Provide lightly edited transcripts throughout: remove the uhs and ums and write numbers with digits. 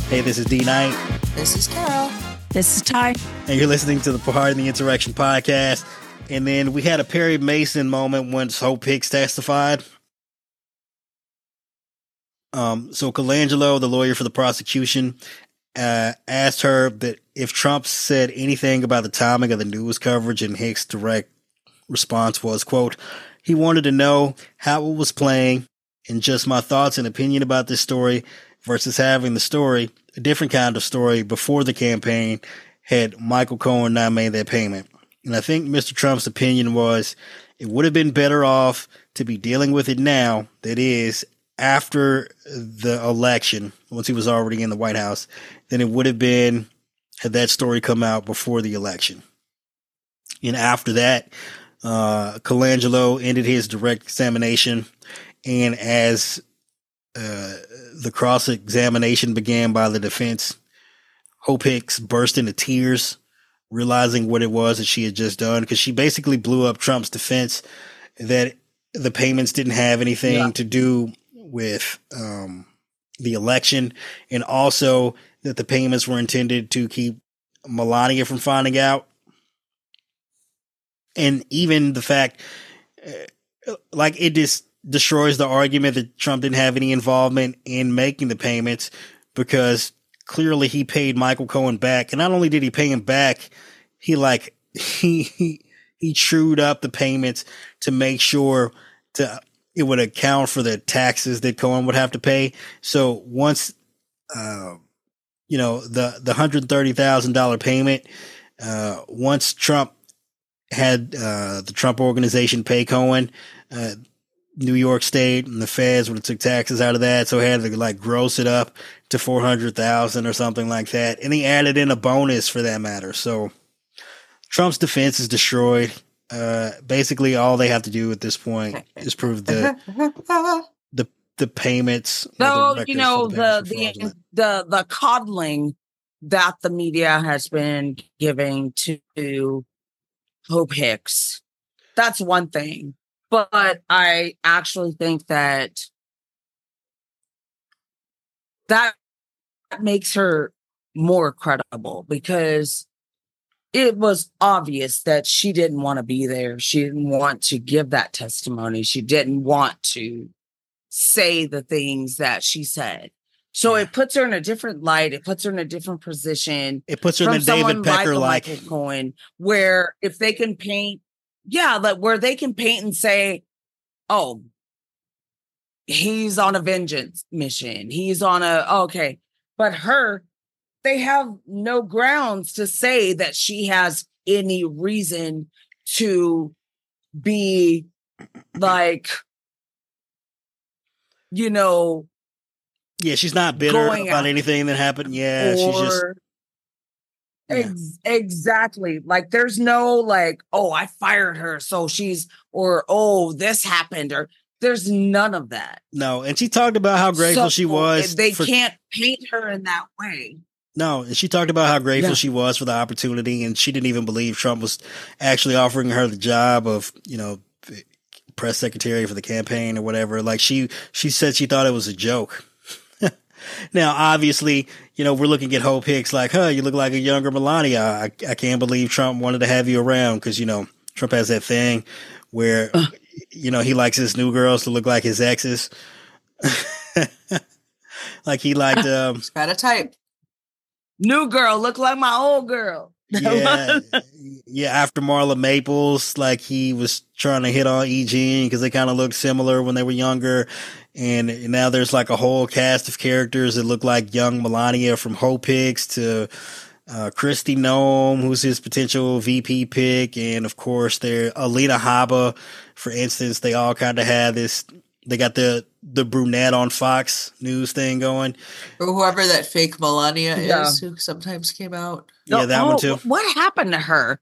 Hey, this is D Knight. This is Carol. This is Ty. And you're listening to the Pardon the Insurrection podcast. And then we had a Perry Mason moment once Hope Hicks testified. So Colangelo, the lawyer for the prosecution, asked her that if Trump said anything about the timing of the news coverage, and Hicks' direct response was, quote, he wanted to know how it was playing and just my thoughts and opinion about this story versus having the story, a different kind of story before the campaign had Michael Cohen not made that payment. And I think Mr. Trump's opinion was it would have been better off to be dealing with it now, that is, after the election, once he was already in the White House, than it would have been had that story come out before the election. And after that, Colangelo ended his direct examination. And as the cross-examination began by the defense, Hope Hicks burst into tears, realizing what it was that she had just done, because she basically blew up Trump's defense that the payments didn't have anything to do with the election, and also that the payments were intended to keep Melania from finding out. And even the fact, it just destroys the argument that Trump didn't have any involvement in making the payments, because clearly he paid Michael Cohen back. And not only did he pay him back, he trued up the payments to make sure it would account for the taxes that Cohen would have to pay. So once, the $130,000 payment, once Trump had the Trump Organization pay Cohen, New York State and the feds would have took taxes out of that, so had to gross it up to $400,000 or something like that, and he added in a bonus for that matter. So Trump's defense is destroyed. Basically, all they have to do at this point is prove the payments. So the coddling that the media has been giving to Hope Hicks, that's one thing. But I actually think that makes her more credible, because it was obvious that she didn't want to be there. She didn't want to give that testimony. She didn't want to say the things that she said. So it puts her in a different light. It puts her in a different position. It puts her in a David Pecker Michael Cohen, where if they can paint, where they can paint and say, oh, he's on a vengeance mission. He's on okay. But they have no grounds to say that she has any reason to be she's not bitter about anything that happened. Yeah, she's just. Exactly. There's no oh, I fired her, so she's, or oh, this happened, or there's none of that. No, and she talked about how grateful she was. They can't paint her in that way. No, and she talked about how grateful she was for the opportunity, and she didn't even believe Trump was actually offering her the job of, press secretary for the campaign or whatever. She said she thought it was a joke. Now, obviously, we're looking at Hope Hicks you look like a younger Melania. I can't believe Trump wanted to have you around, because, Trump has that thing where, he likes his new girls to look like his exes. He liked... He's got a type. New girl, look like my old girl. Yeah, after Marla Maples, he was trying to hit on E. Jean because they kind of looked similar when they were younger. And now there's a whole cast of characters that look like young Melania, from Hope Hicks to Kristi Noem, who's his potential VP pick. And of course, Alina Habba, for instance. They all kind of have this. They got the brunette on Fox News thing going. Or whoever that fake Melania is, who sometimes came out. Yeah, that one too. What happened to her?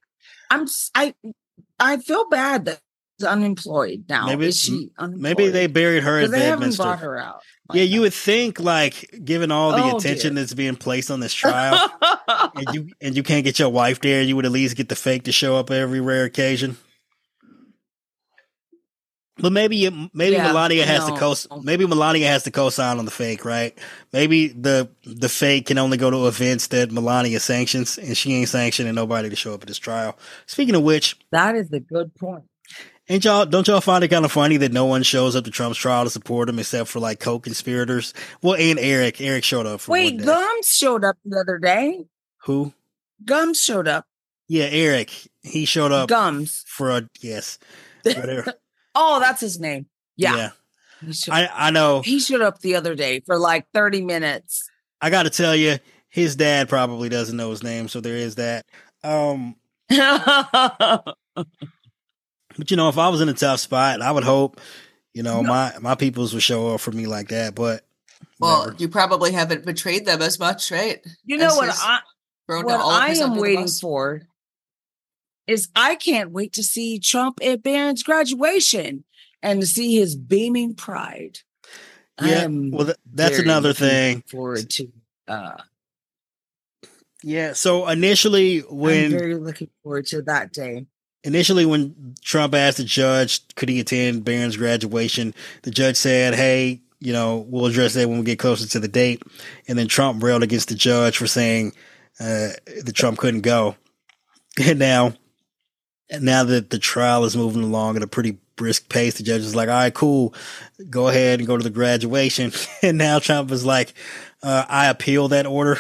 I feel bad that she's unemployed now. Maybe, is she unemployed? Maybe they buried her at Bedminster. They haven't Bedminster. brought her out. You would think, given all the attention that's being placed on this trial, and you can't get your wife there, you would at least get the fake to show up every rare occasion. But maybe Melania has to no. maybe Melania has to co-sign on the fake, right? Maybe the fake can only go to events that Melania sanctions, and she ain't sanctioning nobody to show up at this trial. Speaking of which, That is a good point. don't y'all find it kind of funny that no one shows up to Trump's trial to support him except for like co-conspirators? Well, and Eric showed up for Wait, one day. Gums showed up the other day. Who? Gums showed up. Yeah, Eric. He showed up. Gums. For a yes. Whatever. Oh, that's his name. Yeah. I know. He showed up the other day for like 30 minutes. I got to tell you, his dad probably doesn't know his name, so there is that. But if I was in a tough spot, I would hope, my peoples would show up for me like that. But well, you probably haven't betrayed them as much, right? You know what I am waiting for is I can't wait to see Trump at Barron's graduation and to see his beaming pride. Yeah, well, that's another thing. Forward to. Yeah, so initially I'm very looking forward to that day. Initially, when Trump asked the judge, could he attend Barron's graduation, the judge said, hey, we'll address that when we get closer to the date. And then Trump railed against the judge for saying that Trump couldn't go. And now that the trial is moving along at a pretty brisk pace, the judge is like, all right, cool, go ahead and go to the graduation. And now Trump is like, I appeal that order.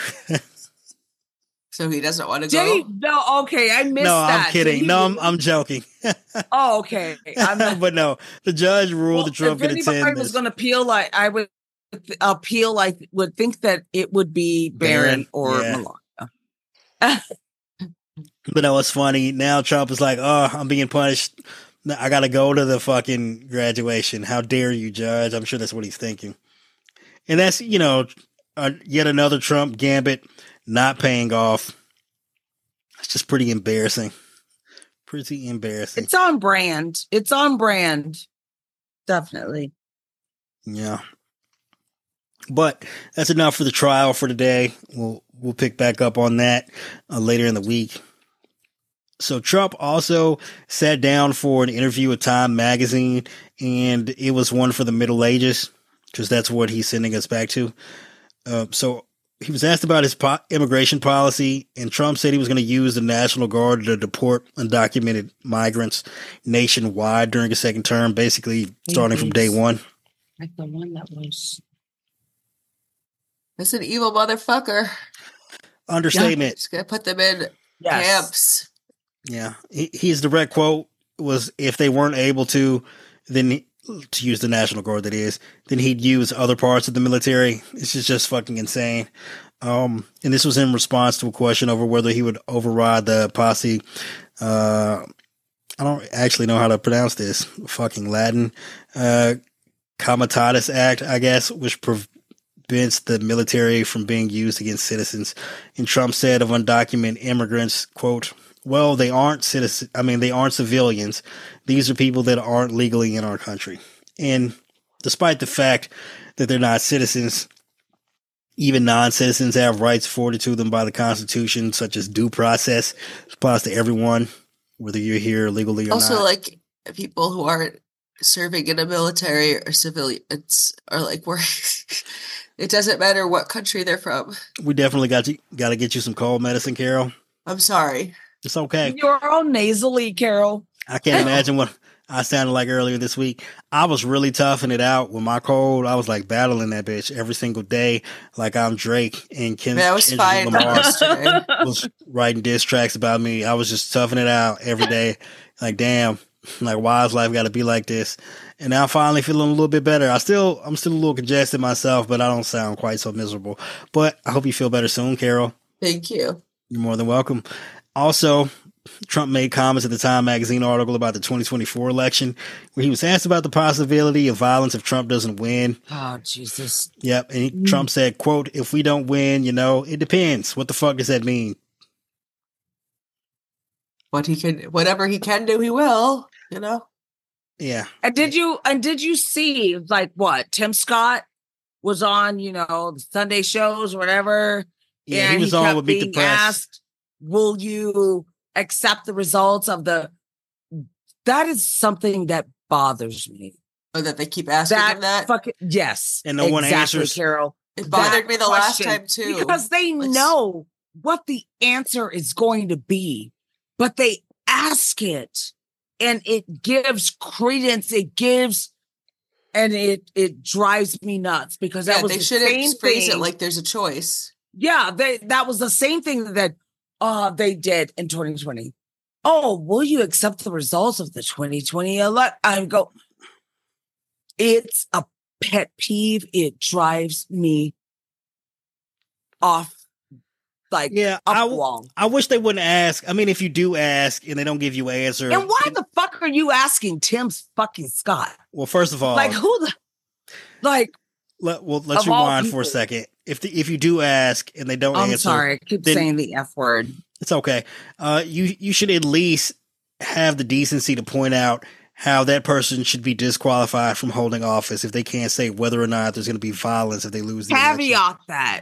So he doesn't want to go? No, okay, I missed that. No, I'm kidding. No, I'm joking. Oh, okay. But no, the judge ruled that Trump could attend this. If anybody was going to appeal, I would appeal, I would think that it would be Barron or Melania. But no, it's funny. Now Trump is like, oh, I'm being punished. I got to go to the fucking graduation. How dare you, judge? I'm sure that's what he's thinking. And that's, yet another Trump gambit not paying off. It's just pretty embarrassing. Pretty embarrassing. It's on brand. Definitely. Yeah. But that's enough for the trial for today. We'll pick back up on that later in the week. So Trump also sat down for an interview with Time Magazine, and it was one for the Middle Ages, because that's what he's sending us back to. So he was asked about his immigration policy, and Trump said he was going to use the National Guard to deport undocumented migrants nationwide during his second term, basically starting from day one. Like the one that was... That's an evil motherfucker. Understatement. Just going to put them in camps. Yeah. His direct quote was, if they weren't able to, then to use the National Guard, that is, then he'd use other parts of the military. This is just fucking insane. And this was in response to a question over whether he would override the posse. I don't actually know how to pronounce this. Fucking Latin. Comitatus Act, I guess, which prevents the military from being used against citizens. And Trump said of undocumented immigrants, quote, well, they aren't citizens. I mean, they aren't civilians. These are people that aren't legally in our country. And despite the fact that they're not citizens, even non-citizens have rights afforded to them by the Constitution, such as due process. It applies to everyone, whether you're here legally or not. Also, like, people who aren't serving in a military or civilians are like, it doesn't matter what country they're from. We definitely got to get you some cold medicine, Carol. I'm sorry. It's okay. You're all nasally, Carol. I can't imagine what I sounded like earlier this week. I was really toughing it out with my cold. I was like battling that bitch every single day, like I'm Drake and Kendrick Lamar was writing diss tracks about me. I was just toughing it out every day. Like, damn, like why is life got to be like this? And now I'm finally feeling a little bit better. I'm still a little congested myself, but I don't sound quite so miserable. But I hope you feel better soon, Carol. Thank you. You're more than welcome. Also, Trump made comments at the Time Magazine article about the 2024 election, where he was asked about the possibility of violence if Trump doesn't win. Oh, Jesus. Yep. And Trump said, quote, if we don't win, it depends. What the fuck does that mean? Whatever he can do, he will, Yeah. And did you see, like, what? Tim Scott was on, the Sunday shows or whatever. Yeah, and he was on with Meet the Press. Asked, will you accept the results of that is something that bothers me. Oh, that they keep asking him that? Fucking, yes. And no one answers. Carol. It bothered me the last question, time too. Because they know what the answer is going to be, but they ask it and it gives credence. It gives, and it drives me nuts because that was they the shouldn't same phrase thing. it like there's a choice. Yeah, that was the same thing that they did in 2020. Oh, will you accept the results of the 2020 elect? I go, it's a pet peeve. It drives me off. Like, yeah, I wish they wouldn't ask. I mean, if you do ask and they don't give you an answer. And why the fuck are you asking Tim fucking Scott? Well, first of all, like who the, like, let's rewind for a second. If you do ask and they don't answer. I'm sorry, I keep saying the F word. It's okay. You should at least have the decency to point out how that person should be disqualified from holding office if they can't say whether or not there's going to be violence if they lose the election. Caveat that.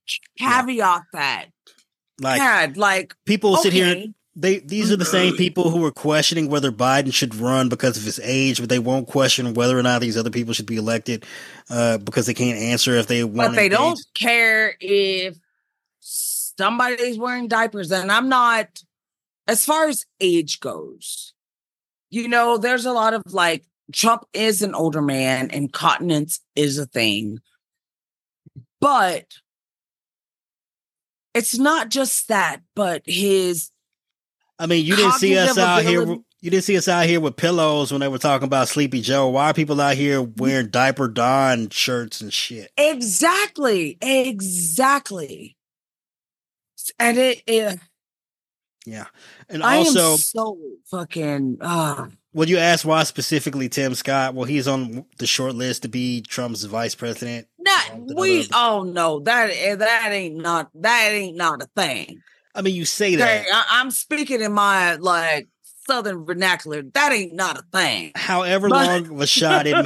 Like people sit here. These are the same people who are questioning whether Biden should run because of his age, but they won't question whether or not these other people should be elected because they can't answer if they want. But they don't care if somebody's wearing diapers. And I'm not, as far as age goes, you know, there's a lot of like, Trump is an older man and continence is a thing. But it's not just that, but his. I mean, you didn't see us out here. You didn't see us out here with pillows when they were talking about Sleepy Joe. Why are people out here wearing diaper Don shirts and shit? Exactly. And yeah. And I also, am so fucking. Well, you asked why specifically Tim Scott. Well, he's on the short list to be Trump's vice president. Oh no, that ain't not a thing. I mean, you say that. I'm speaking in my like Southern vernacular. That ain't not a thing. However long of a shot it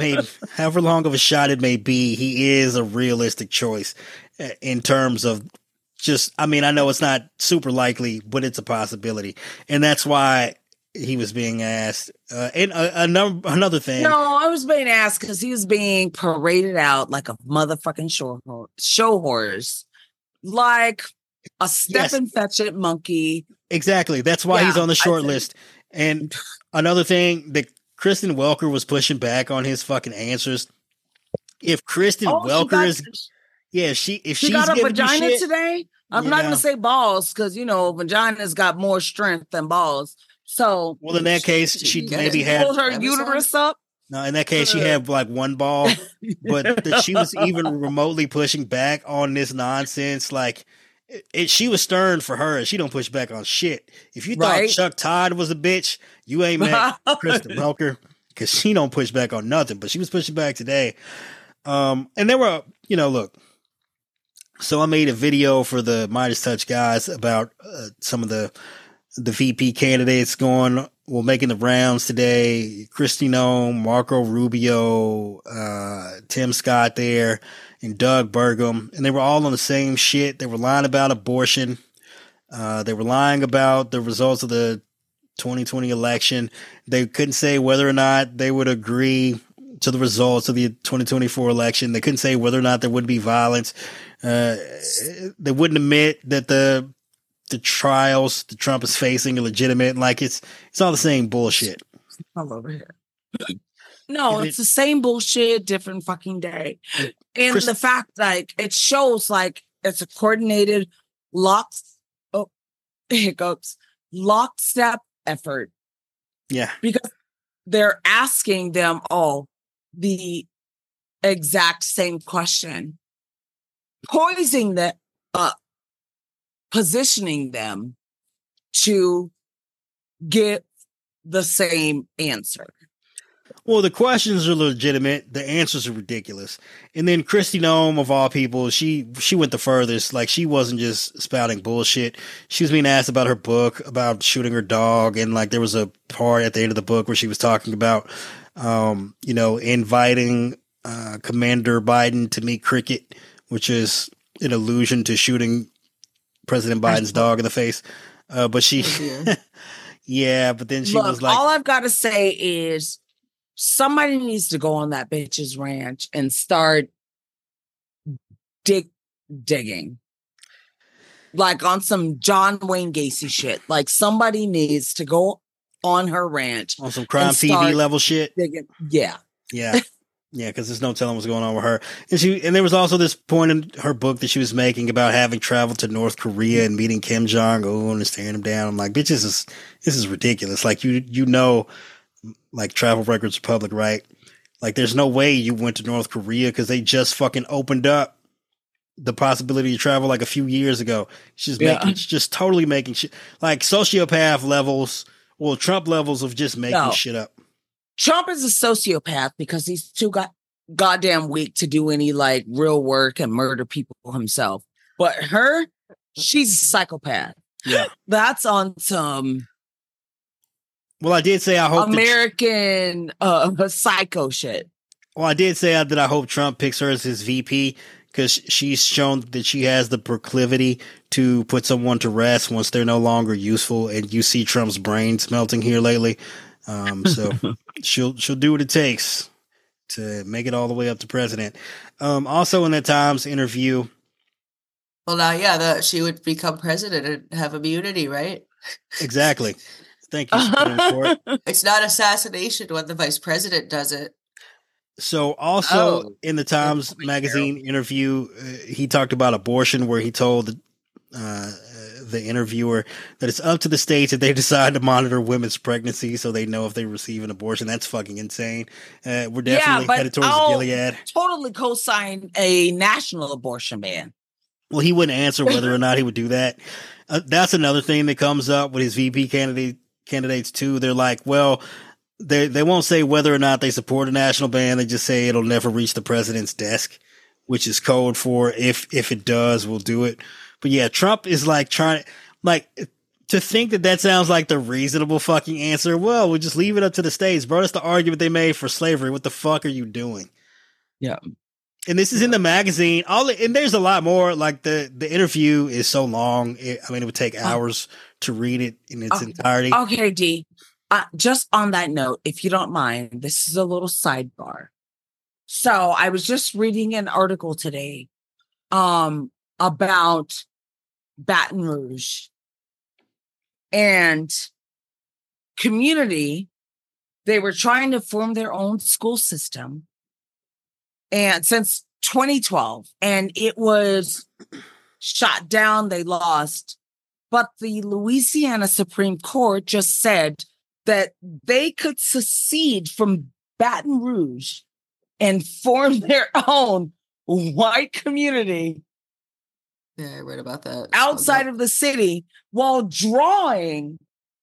may be, he is a realistic choice in terms of just. I mean, I know it's not super likely, but it's a possibility, and that's why he was being asked. And another thing. No, I was being asked because he was being paraded out like a motherfucking show horse, like a step and fetch it monkey. Exactly. That's why he's on the short list. And another thing that Kristen Welker was pushing back on his fucking answers. If Kristen Welker if she's got a vagina shit, today, I'm not going to say balls because vagina's got more strength than balls. So, well, in that case, she maybe had pulled her uterus up. No, in that case, she had like one ball, but that she was even remotely pushing back on this nonsense. Like, she was stern for her, and she don't push back on shit. If you thought Chuck Todd was a bitch, you ain't met Kristen Welker because she don't push back on nothing. But she was pushing back today, and there were, look. So I made a video for the Midas Touch guys about some of the VP candidates making the rounds today. Kristi Noem, Marco Rubio, Tim Scott there, and Doug Burgum. And they were all on the same shit. They were lying about abortion. They were lying about the results of the 2020 election. They couldn't say whether or not they would agree to the results of the 2024 election. They couldn't say whether or not there would be violence. They wouldn't admit that the trials that Trump is facing are legitimate. Like it's all the same bullshit. All over here. No, it's the same bullshit, different fucking day. And the fact, like, it shows like it's a coordinated lockstep effort. Yeah. Because they're asking them all the exact same question. Poisoning them positioning them to get the same answer. Well, the questions are legitimate. The answers are ridiculous. And then Kristi Noem, of all people, she went the furthest. Like, she wasn't just spouting bullshit. She was being asked about her book, about shooting her dog. And like, there was a part at the end of the book where she was talking about, inviting Commander Biden to meet Cricket, which is an allusion to shooting President Biden's dog in the face. But she, yeah, but then she was like, all I've got to say is somebody needs to go on that bitch's ranch and start digging. Like on some John Wayne Gacy shit. Like somebody needs to go on her ranch. On some crime TV level shit. Digging. Yeah. Yeah. Yeah, because there's no telling what's going on with her. And there was also this point in her book that she was making about having traveled to North Korea and meeting Kim Jong-un and staring him down. I'm like, bitch, this is ridiculous. Like, you know, like travel records are public, right? Like, there's no way you went to North Korea because they just fucking opened up the possibility to travel like a few years ago. She's just totally making shit like sociopath levels, well, Trump levels of just making shit up. Trump is a sociopath because he's too goddamn weak to do any like real work and murder people himself. But her, she's a psychopath. Yeah. That's on some. Well, I did say I hope American psycho shit. Well, I did say that I hope Trump picks her as his VP because she's shown that she has the proclivity to put someone to rest once they're no longer useful. And you see Trump's brains melting here lately. So she'll do what it takes to make it all the way up to president. Also in that Times interview. Well, now, yeah, she would become president and have immunity, right? Exactly. Thank you, Supreme Court. It's not assassination when the vice president does it. So also in the Times magazine interview, he talked about abortion, where he told the interviewer that it's up to the states if they decide to monitor women's pregnancy so they know if they receive an abortion. That's fucking insane. We're definitely headed towards Gilead. Totally co-sign a national abortion ban. Well, he wouldn't answer whether or not he would do that. That's another thing that comes up with his VP candidates too. They're like, well, they won't say whether or not they support a national ban. They just say it'll never reach the president's desk, which is code for if it does, we'll do it. But yeah, Trump is like trying to think that sounds like the reasonable fucking answer. Well, we'll just leave it up to the states, bro. That's the argument they made for slavery. What the fuck are you doing? Yeah. And this is in the magazine. And there's a lot more. Like the interview is so long. It would take hours to read it in its entirety. Okay, D. Just on that note, if you don't mind, this is a little sidebar. So I was just reading an article today, about Baton Rouge and community. They were trying to form their own school system, and since 2012, and it was shot down. They lost, but the Louisiana Supreme Court just said that they could secede from Baton Rouge and form their own white community. Yeah, I read about that. Outside of the city while drawing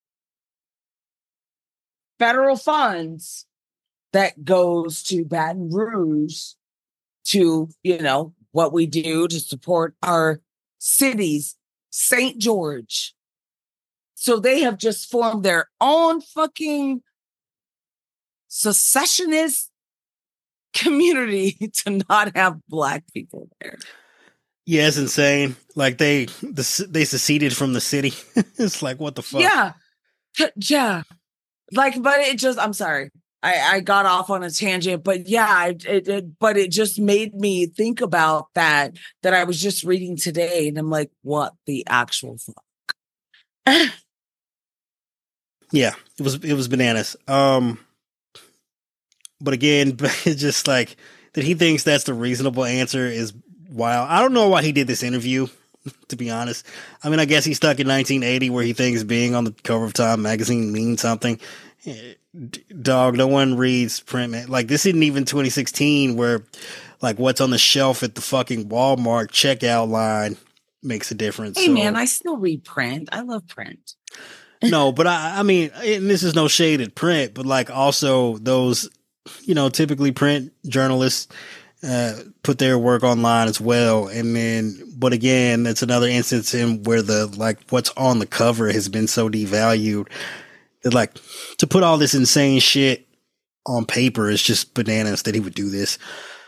federal funds that goes to Baton Rouge to, what we do to support our cities, St. George. So they have just formed their own fucking secessionist community to not have Black people there. Yeah, it's insane. Like they seceded from the city. It's like, what the fuck? Yeah. Like, but it just, I'm sorry. I got off on a tangent, but yeah, it just made me think about that I was just reading today. And I'm like, what the actual fuck? Yeah, it was bananas. But again, it's just like that he thinks that's the reasonable answer is wild. I don't know why he did this interview, to be honest. I mean, I guess he's stuck in 1980 where he thinks being on the cover of Time magazine means something. Dog, no one reads print, man. Like, this isn't even 2016 where, like, what's on the shelf at the fucking Walmart checkout line makes a difference. Hey, man, I still read print. I love print. No, but I mean, and this is no shade at print, but like also those, typically print journalists put their work online as well. And then, but again, that's another instance in where what's on the cover has been so devalued that like to put all this insane shit on paper is just bananas that he would do this.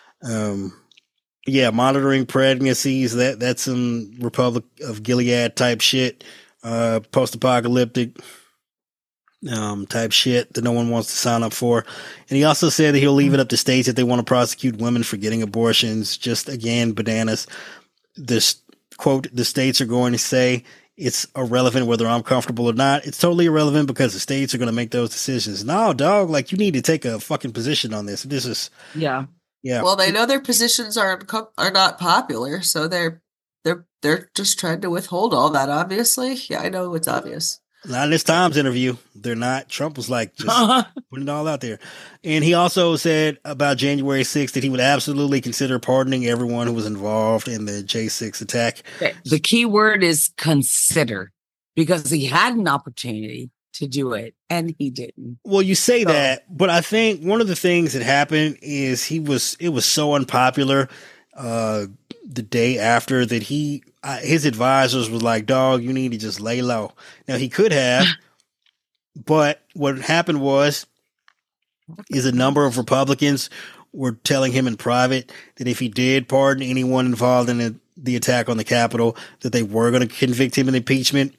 Yeah, monitoring pregnancies, that's some Republic of Gilead type shit. Post-apocalyptic. type shit that no one wants to sign up for. And he also said that he'll leave it up to states if they want to prosecute women for getting abortions. Just again, bananas. This quote, the states are going to say it's irrelevant whether I'm comfortable or not. It's totally irrelevant because the states are going to make those decisions. No, dog, like you need to take a fucking position on this. This is Yeah. Yeah. Well, they know their positions are not popular, so they're just trying to withhold all that. Obviously, yeah, I know it's obvious. Not in this Times interview. They're not. Trump was like, just putting it all out there. And he also said about January 6th that he would absolutely consider pardoning everyone who was involved in the J6 attack. The key word is consider, because he had an opportunity to do it and he didn't. Well, you say that, but I think one of the things that happened is it was so unpopular the day after that his advisors was like, dog, you need to just lay low. Now he could have, but what happened is a number of Republicans were telling him in private that if he did pardon anyone involved in the attack on the Capitol, that they were going to convict him in impeachment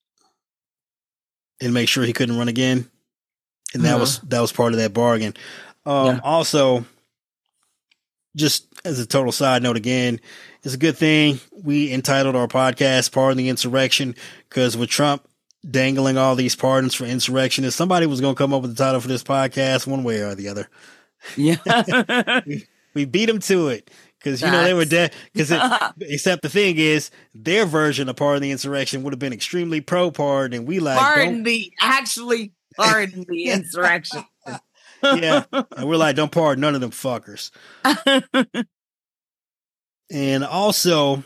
and make sure he couldn't run again. And that was part of that bargain. Also, just as a total side note again, it's a good thing we entitled our podcast Pardon the Insurrection, because with Trump dangling all these pardons for insurrectionists, somebody was going to come up with the title for this podcast one way or the other. Yeah. we beat him to it because, you know, they were dead. Except the thing is, their version of Pardon the Insurrection would have been extremely pro-pardon, and we like pardon the insurrection. Yeah, and we're like, don't pardon none of them fuckers. And also,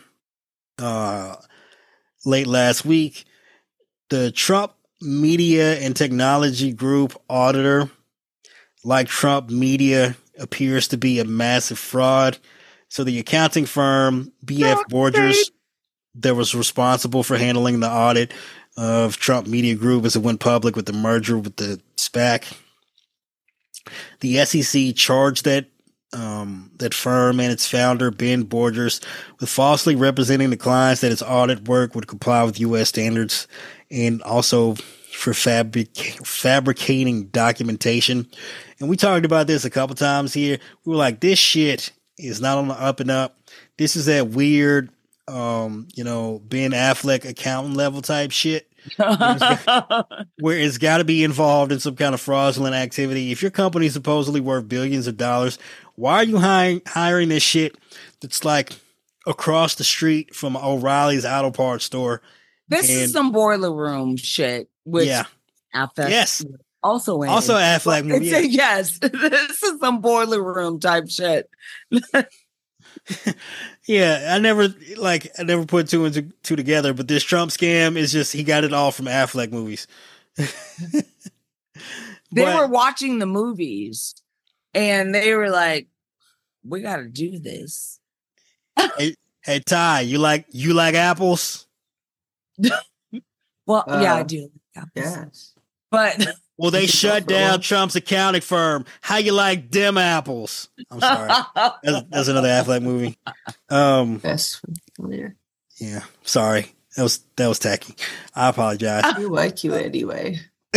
late last week, the Trump Media and Technology Group auditor, like Trump Media, appears to be a massive fraud. So the accounting firm BF Borgers that was responsible for handling the audit of Trump Media Group as it went public with the merger with the SPAC, the SEC charged that firm and its founder, Ben Borgers, with falsely representing the clients that its audit work would comply with U.S. standards, and also for fabricating documentation. And we talked about this a couple times here. We were like, this shit is not on the up and up. This is that weird, Ben Affleck accountant level type shit. Where it's got to be involved in some kind of fraudulent activity. If your company is supposedly worth billions of dollars, why are you hiring this shit that's like across the street from O'Reilly's auto parts store? This is some boiler room shit. Which Affleck, yes, also Affleck movie. Yes, this is some boiler room type shit. Yeah, I never put two and two together, but this Trump scam is just, he got it all from Affleck movies. They were watching the movies and they were like, we got to do this. Hey, Ty, you like apples? Well, yeah, I do. Yes. But well, they shut down Trump's accounting firm. How you like them apples? I'm sorry. That's another Affleck movie. Yes, familiar. Yeah, sorry. That was tacky. I apologize. We like you anyway.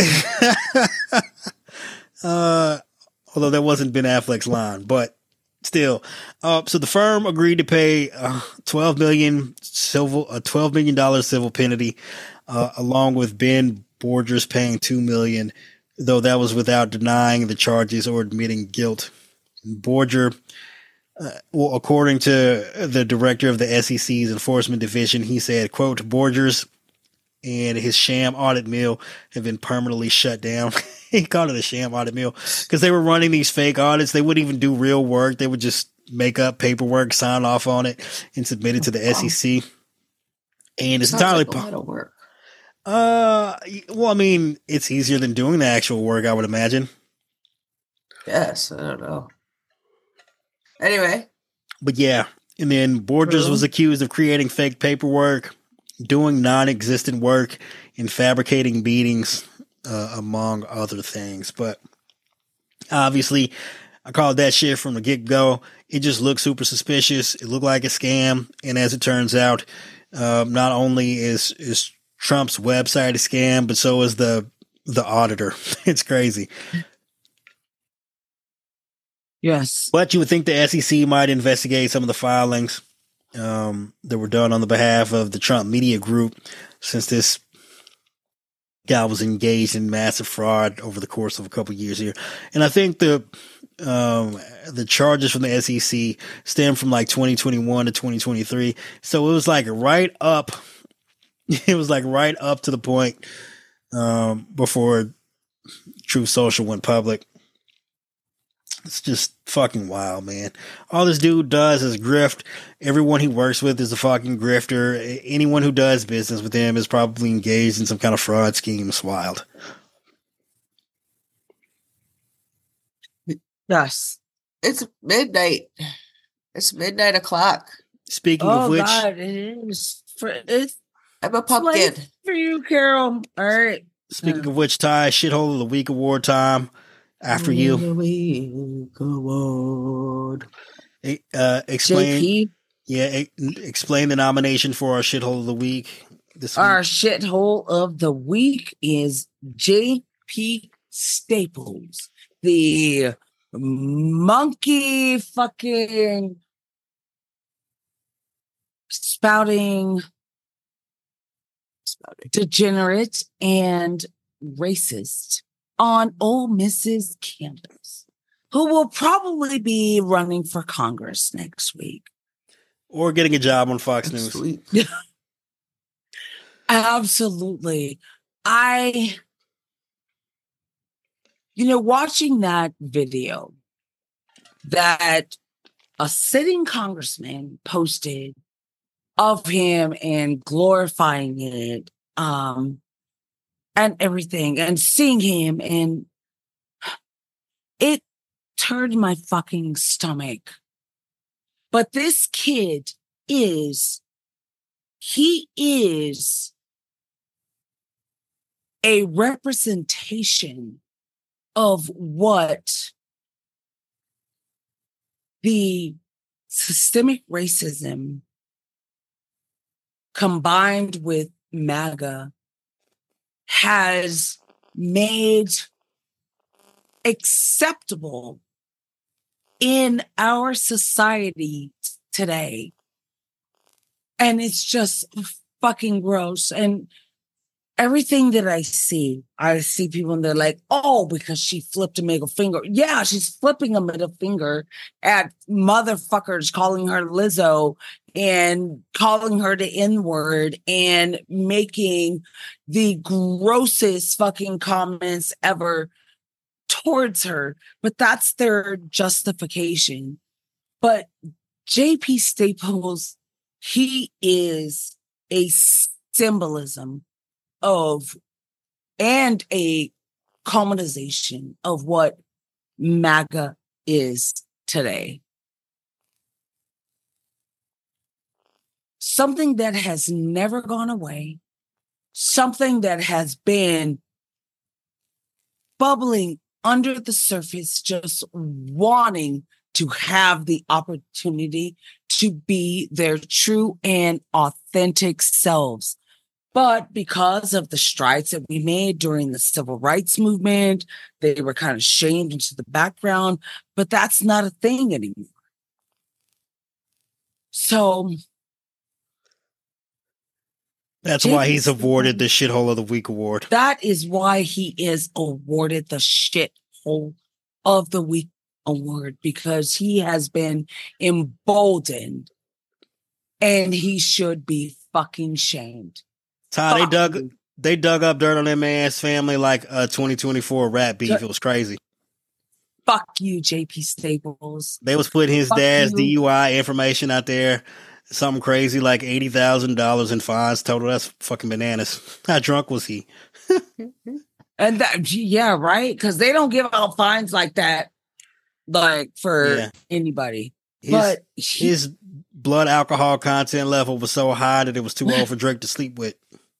Although that wasn't Ben Affleck's line, but still. So the firm agreed to pay $12 million civil penalty, along with Ben Borgers paying $2 million, though that was without denying the charges or admitting guilt. Borger, according to the director of the SEC's enforcement division, he said, quote, Borgers and his sham audit mill have been permanently shut down. He called it a sham audit mill because they were running these fake audits. They wouldn't even do real work. They would just make up paperwork, sign off on it, and submit it to the SEC. And it's entirely like a lot of work. Well, I mean, it's easier than doing the actual work, I would imagine. Yes, I don't know. Anyway. But yeah, and then Borgers was accused of creating fake paperwork, doing non-existent work, and fabricating meetings, among other things. But obviously, I called that shit from the get-go. It just looked super suspicious. It looked like a scam. And as it turns out, not only is Trump's website a scam, but so is the the auditor. It's crazy. Yes. But you would think the SEC might investigate some of the filings that were done on the behalf of the Trump Media Group, since this guy was engaged in massive fraud over the course of a couple of years here. And I think the charges from the SEC stem from like 2021 to 2023. So it was like right up. It was like right up to the point before Truth Social went public. It's just fucking wild, man. All this dude does is grift. Everyone he works with is a fucking grifter. Anyone who does business with him is probably engaged in some kind of fraud scheme. It's wild. Yes. It's midnight. It's midnight o'clock. Speaking of which, God, it is. It's I'm a pumpkin. late for you, Carol. All right. Speaking of which, Ty, Shithole of the Week award time. After you. Week award. Explain. JP, Explain the nomination for our Shithole of the Week this week. our shithole of the week is JP Staples, the monkey fucking spouting degenerate and racist on Ole Miss's campus, who will probably be running for Congress next week. Or getting a job on Fox News. Sweet. Absolutely. Watching that video that a sitting congressman posted of him and glorifying it, and everything, and seeing him, and it turned my fucking stomach. But this kid is a representation of what the systemic racism combined with MAGA has made acceptable in our society today. And it's just fucking gross. And everything that I see people and they're like, oh, because she flipped a middle finger. Yeah, she's flipping a middle finger at motherfuckers calling her Lizzo and calling her the N-word and making the grossest fucking comments ever towards her. But that's their justification. But JP Staples, he is a symbolism of and a culmination of what MAGA is today. Something that has never gone away, something that has been bubbling under the surface, just wanting to have the opportunity to be their true and authentic selves. But because of the strides that we made during the civil rights movement, they were kind of shamed into the background, but that's not a thing anymore. So that's why he's awarded the Shithole of the Week award. That is why he is awarded the Shithole of the Week award, because he has been emboldened and he should be fucking shamed. Ty, they dug up dirt on that man's family like a 2024 rap beef. It was crazy. Fuck you, JP Staples. They was putting his dad's DUI information out there. Something crazy like $80,000 in fines total. That's fucking bananas. How drunk was he? And that, yeah, right? Because they don't give out fines like that, like for anybody. His blood alcohol content level was so high that it was too old for Drake to sleep with.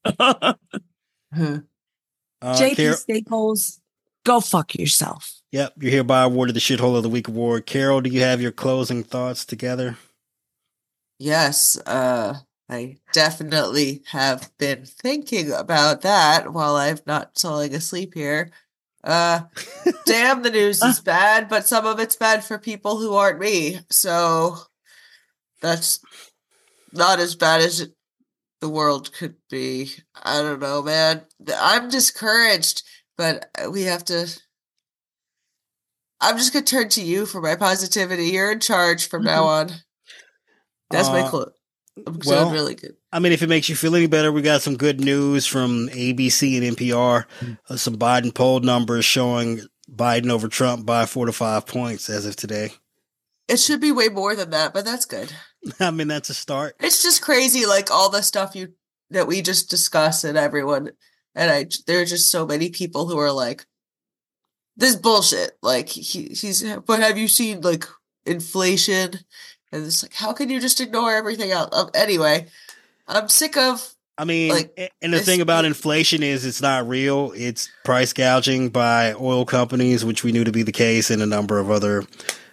JP Staples, go fuck yourself. Yep, you're hereby awarded the Shithole of the Week award. Carol, do you have your closing thoughts together? Yes. I definitely have been thinking about that while I'm not falling asleep here. Damn, the news is bad, but some of it's bad for people who aren't me. So that's not as bad as the world could be. I don't know, man. I'm discouraged, but we have to. I'm just gonna turn to you for my positivity. You're in charge from now on. That's my clue. I'm doing really good. I mean, if it makes you feel any better, we got some good news from ABC and NPR. Some Biden poll numbers showing Biden over Trump by 4 to 5 points as of today. It should be way more than that, but that's good. I mean, that's a start. It's just crazy, like all the stuff that we just discussed, and everyone, and there are just so many people who are like, "This bullshit." Like but have you seen like inflation? And it's like, how can you just ignore everything else? Anyway, I'm sick of. I mean, and the thing about inflation is it's not real. It's price gouging by oil companies, which we knew to be the case, and a number of other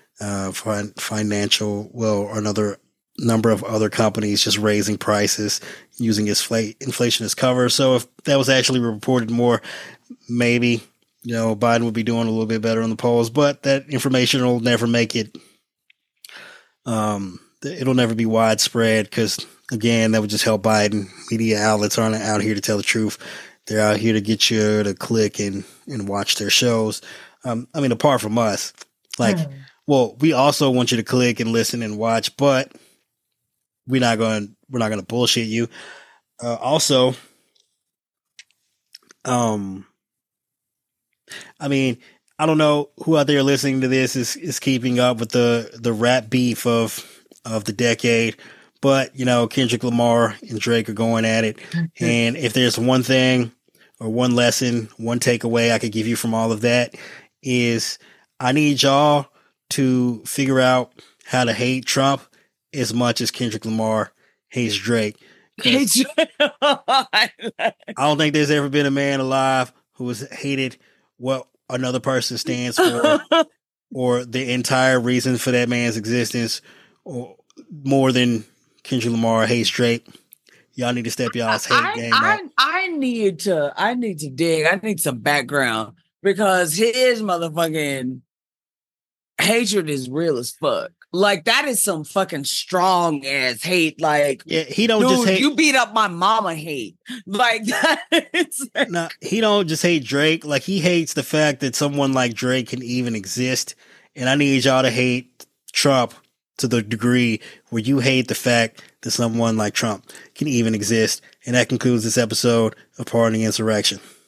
another number of other companies just raising prices using inflation as cover. So if that was actually reported more, maybe, Biden would be doing a little bit better on the polls, but that information will never make it. It'll never be widespread because, again, that would just help Biden. Media outlets aren't out here to tell the truth. They're out here to get you to click and watch their shows. I mean, apart from us, well, we also want you to click and listen and watch, but we're not going to bullshit you. Also, I mean, I don't know who out there listening to this is keeping up with the rap beef of the decade, but Kendrick Lamar and Drake are going at it. And if there's one thing or one lesson, one takeaway I could give you from all of that is I need y'all to figure out how to hate Trump as much as Kendrick Lamar hates Drake. I don't think there's ever been a man alive who has hated what another person stands for or the entire reason for that man's existence or more than Kendrick Lamar hates Drake. Y'all need to step y'all's hate game up. I need to dig. I need some background because his motherfucking hatred is real as fuck. Like that is some fucking strong ass hate. Like, yeah, he don't just hate. You beat up my mama hate. Like that. No, he don't just hate Drake. Like he hates the fact that someone like Drake can even exist. And I need y'all to hate Trump to the degree where you hate the fact that someone like Trump can even exist. And that concludes this episode of Pardon the Insurrection.